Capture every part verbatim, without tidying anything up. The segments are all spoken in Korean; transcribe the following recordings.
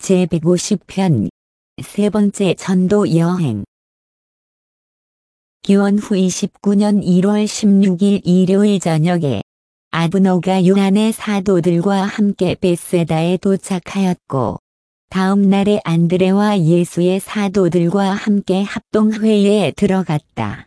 제백오십 편 세 번째 전도 여행. 기원 후 이십구 년 일월 십육일 일요일 저녁에 아브너가 요한의 사도들과 함께 벳세다에 도착하였고, 다음 날에 안드레와 예수의 사도들과 함께 합동회의에 들어갔다.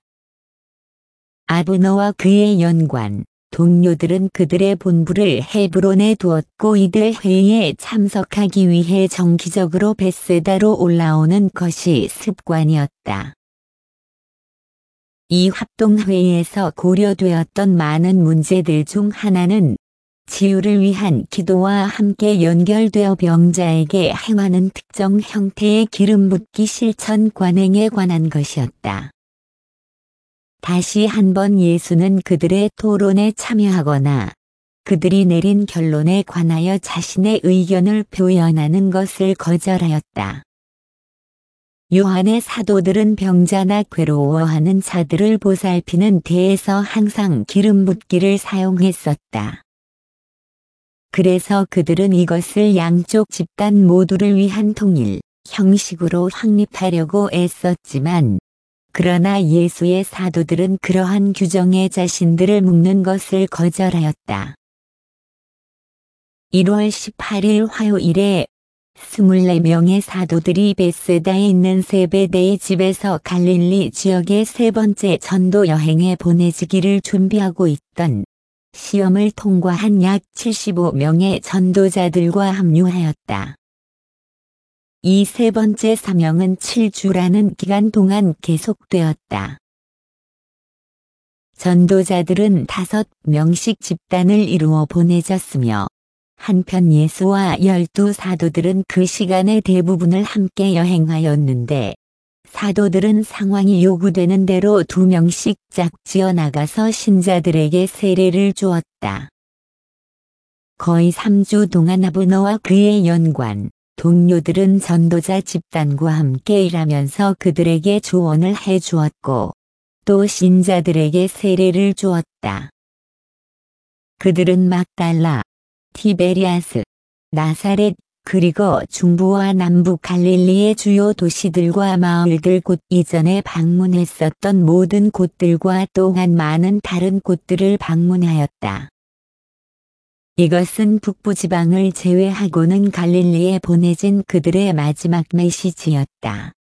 아브너와 그의 연관, 동료들은 그들의 본부를 헤브론에 두었고 이들 회의에 참석하기 위해 정기적으로 벳세다로 올라오는 것이 습관이었다. 이 합동회의에서 고려되었던 많은 문제들 중 하나는 치유를 위한 기도와 함께 연결되어 병자에게 행하는 특정 형태의 기름 붓기 실천 관행에 관한 것이었다. 다시 한번 예수는 그들의 토론에 참여하거나 그들이 내린 결론에 관하여 자신의 의견을 표현하는 것을 거절하였다. 요한의 사도들은 병자나 괴로워하는 자들을 보살피는 데에서 항상 기름 붓기를 사용했었다. 그래서 그들은 이것을 양쪽 집단 모두를 위한 통일 형식으로 확립하려고 애썼지만, 그러나 예수의 사도들은 그러한 규정에 자신들을 묶는 것을 거절하였다. 일월 십팔일 화요일에 스물네 명의 사도들이 벳세다에 있는 세베대의 집에서 갈릴리 지역의 세 번째 전도 여행에 보내지기를 준비하고 있던 시험을 통과한 약 칠십오 명의 전도자들과 합류하였다. 이 세 번째 사명은 칠 주라는 기간 동안 계속되었다. 전도자들은 다섯 명씩 집단을 이루어 보내졌으며, 한편 예수와 열두 사도들은 그 시간의 대부분을 함께 여행하였는데, 사도들은 상황이 요구되는 대로 두 명씩 짝지어 나가서 신자들에게 세례를 주었다. 거의 삼 주 동안 아브너와 그의 연관, 동료들은 전도자 집단과 함께 일하면서 그들에게 조언을 해 주었고, 또 신자들에게 세례를 주었다. 그들은 막달라, 티베리아스, 나사렛, 그리고 중부와 남부 갈릴리의 주요 도시들과 마을들 곧 이전에 방문했었던 모든 곳들과 또한 많은 다른 곳들을 방문하였다. 이것은 북부 지방을 제외하고는 갈릴리에 보내진 그들의 마지막 메시지였다.